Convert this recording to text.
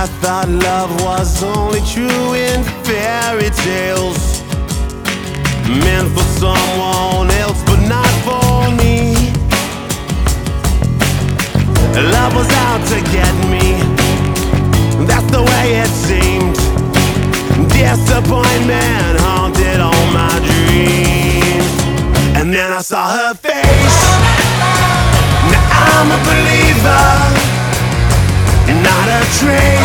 I thought love was only true in fairy tales, meant for someone else but not for me. Love was out to get me, that's the way it seemed. Disappointment haunted all my dreams. And then I saw her face. Now I'm a believer, not a trace.